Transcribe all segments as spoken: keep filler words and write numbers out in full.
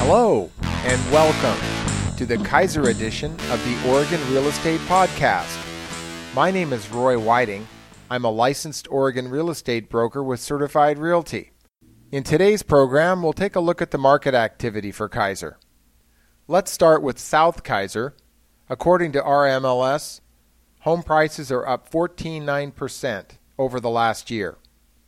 Hello, and welcome to the Kaiser edition of the Oregon Real Estate Podcast. My name is Roy Whiting. I'm a licensed Oregon real estate broker with Certified Realty. In today's program, we'll take a look at the market activity for Kaiser. Let's start with South Kaiser. According to R M L S, home prices are up fourteen point nine percent over the last year.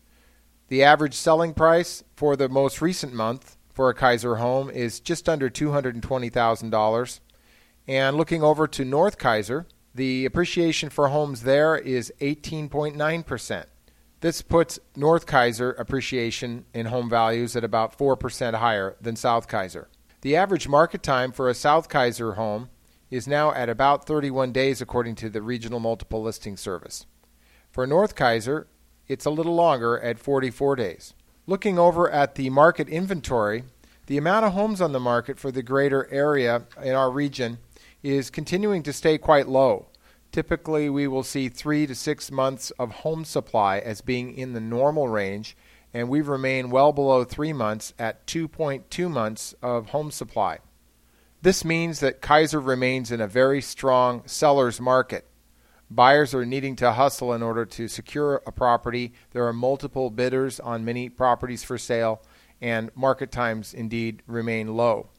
The average selling price for the most recent month for a Kaiser home is just under two hundred twenty thousand dollars. And looking over to North Kaiser, the appreciation for homes there is eighteen point nine percent. This puts North Kaiser appreciation in home values at about four percent higher than South Kaiser. The average market time for a South Kaiser home is now at about thirty-one days according to the Regional Multiple Listing Service. For North Kaiser, it's a little longer at forty-four days. Looking over at the market inventory, the amount of homes on the market for the greater area in our region is continuing to stay quite low. Typically, we will see three to six months of home supply as being in the normal range, and we remain well below three months at two point two months of home supply. This means that Kaiser remains in a very strong seller's market. Buyers are needing to hustle in order to secure a property. There are multiple bidders on many properties for sale, and market times indeed remain low.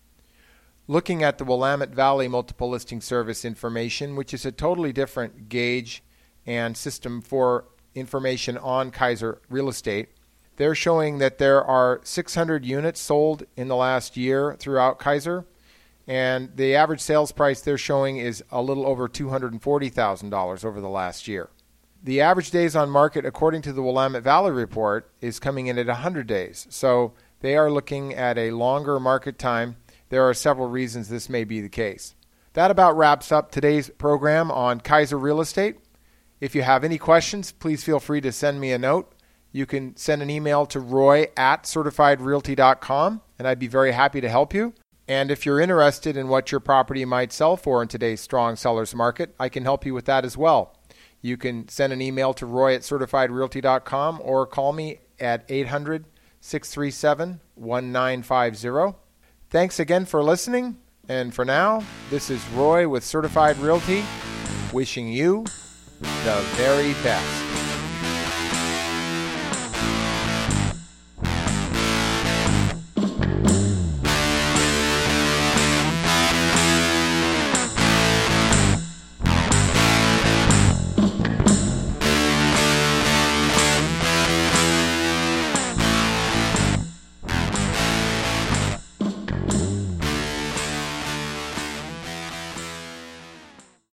Looking at the Willamette Valley Multiple Listing Service information, which is a totally different gauge and system for information on Kaiser real estate, they're showing that there are six hundred units sold in the last year throughout Kaiser, and the average sales price they're showing is a little over two hundred forty thousand dollars over the last year. The average days on market, according to the Willamette Valley report, is coming in at one hundred days. So they are looking at a longer market time. There are several reasons this may be the case. That about wraps up today's program on Kaiser Real Estate. If you have any questions, please feel free to send me a note. You can send an email to roy at certified realty dot com, and I'd be very happy to help you. And if you're interested in what your property might sell for in today's strong seller's market, I can help you with that as well. You can send an email to roy at certified realty dot com or call me at eight hundred, six three seven, one nine five zero. Thanks again for listening. And for now, this is Roy with Certified Realty, wishing you the very best.